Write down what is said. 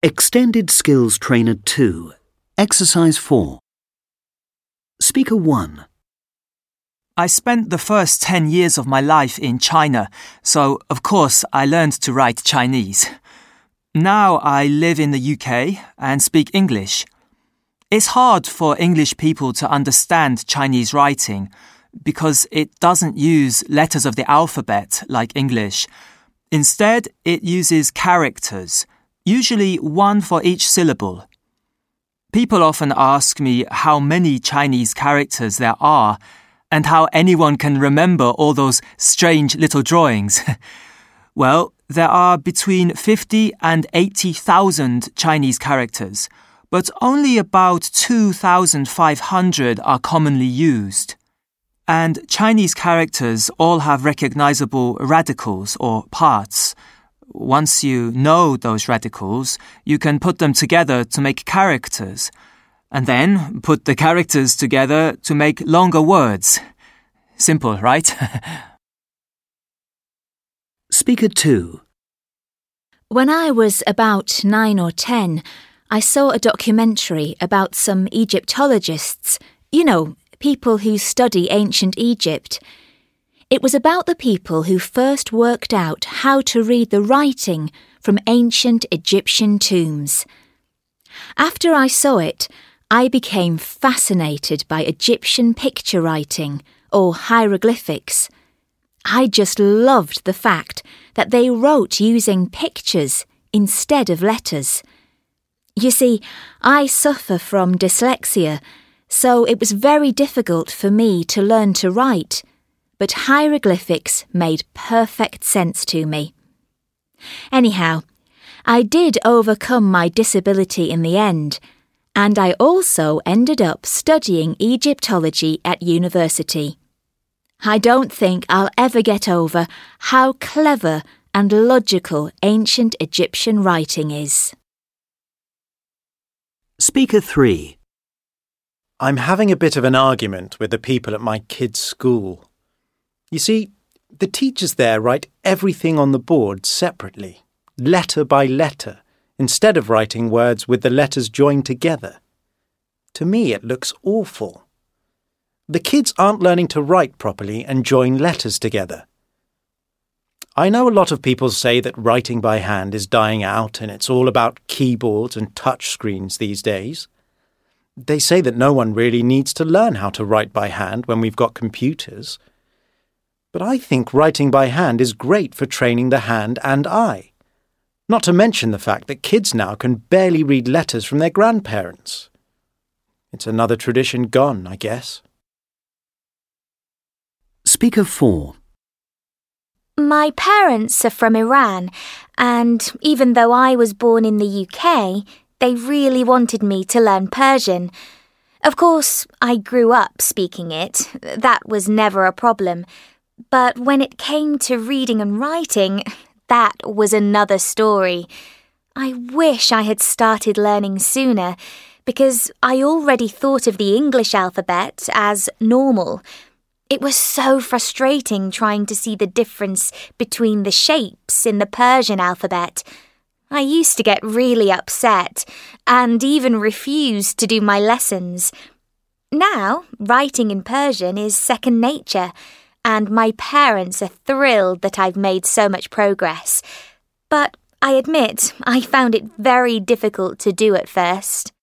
Extended Skills Trainer 2, Exercise 4. Speaker 1. I spent the first 10 years of my life in China, so of course I learned to write Chinese. Now I live in the UK and speak English. It's hard for English people to understand Chinese writing because it doesn't use letters of the alphabet like English. Instead, it uses characters, usually one for each syllable. People often ask me how many Chinese characters there are and how anyone can remember all those strange little drawings. Well, there are between 50 and 80,000 Chinese characters, but only about 2,500 are commonly used. And Chinese characters all have recognizable radicals or parts. Once you know those radicals, you can put them together to make characters, and then put the characters together to make longer words. Simple, right? Speaker 2. When I was about 9 or 10, I saw a documentary about some Egyptologists, people who study ancient Egypt. It was about the people who first worked out how to read the writing from ancient Egyptian tombs. After I saw it, I became fascinated by Egyptian picture writing, or hieroglyphics. I just loved the fact that they wrote using pictures instead of letters. You see, I suffer from dyslexia, so it was very difficult for me to learn to write, but hieroglyphics made perfect sense to me. Anyhow, I did overcome my disability in the end, and I also ended up studying Egyptology at university. I don't think I'll ever get over how clever and logical ancient Egyptian writing is. Speaker 3. I'm having a bit of an argument with the people at my kids' school. You see, the teachers there write everything on the board separately, letter by letter, instead of writing words with the letters joined together. To me, it looks awful. The kids aren't learning to write properly and join letters together. I know a lot of people say that writing by hand is dying out and it's all about keyboards and touch screens these days. They say that no one really needs to learn how to write by hand when we've got computers. But I think writing by hand is great for training the hand and eye. Not to mention the fact that kids now can barely read letters from their grandparents. It's another tradition gone, I guess. Speaker 4. My parents are from Iran, and even though I was born in the UK, they really wanted me to learn Persian. Of course, I grew up speaking it. That was never a problem. But when it came to reading and writing, that was another story. I wish I had started learning sooner, because I already thought of the English alphabet as normal. It was so frustrating trying to see the difference between the shapes in the Persian alphabet. I used to get really upset and even refused to do my lessons. Now, writing in Persian is second nature, and my parents are thrilled that I've made so much progress. But I admit I found it very difficult to do at first.